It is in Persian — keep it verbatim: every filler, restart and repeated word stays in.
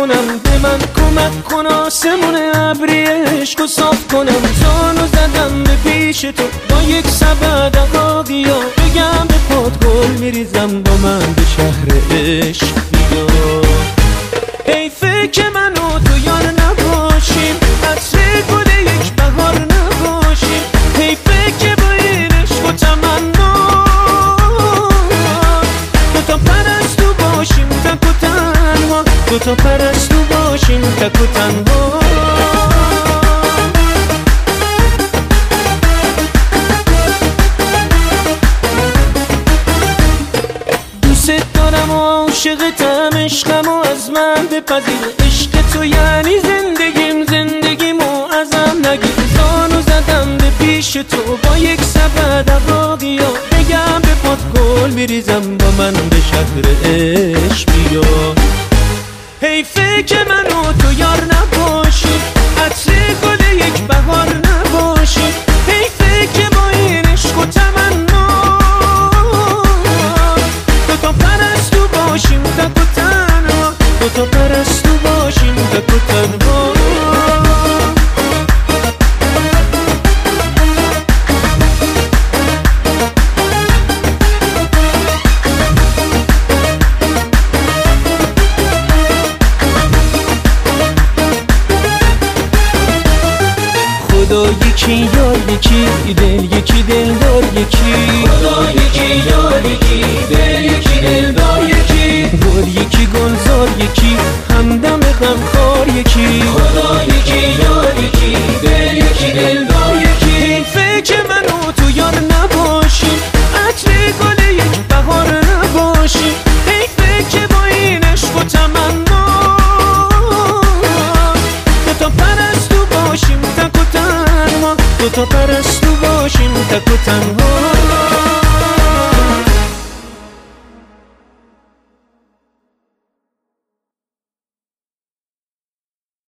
کنم، به من کمک کن آسمون ابری عشقو صاف کنم. زانو زدم به پیش تو با یک سبد عقاقیا، بگم به پات گل میریزم با من به شهر عشق بیا. حیفه که من و تو یار نباشیم، عطر گل یک بهار نباشیم. حیفه که با این عشق و تمنا دوتا پرستو باشیم تک و تنها، دوتا پرستو باشیم تک و تنها. دوست دارم و عاشقتم، عشقم و از من بپذیر. عشق تو یعنی زندگیم، زندگیمو ازم نگیر. زانو زدم به پیش تو با یک سبد عقاقیا، بگم به پات گل میریزم با من به شهر عشق بیا. حیفه که من و تو یار نباشیم، عطر گل یک بهار نباشیم. حیفه که با این عشق و تمنا دوتا پرستو باشیم تک و تنها، دوتا پرستو باشیم تک و تنها. خدا یکی یار یکی، دل یکی دلدار یکی. خدا یکی یار یکی، دل یکی دلدار یکی. گل یکی گلزار یکی، همدم غمخوار یکی. خدا یکی یار یکی، دل یکی دلدار یکی. حیفه که من و تو یار نباشیم، عطر گل یک بهار نباشیم. حیفه که با این عشق و تمنا دوتا پرستو باشیم تک و تنها، دوتا پرستو باشیم تک و تنها.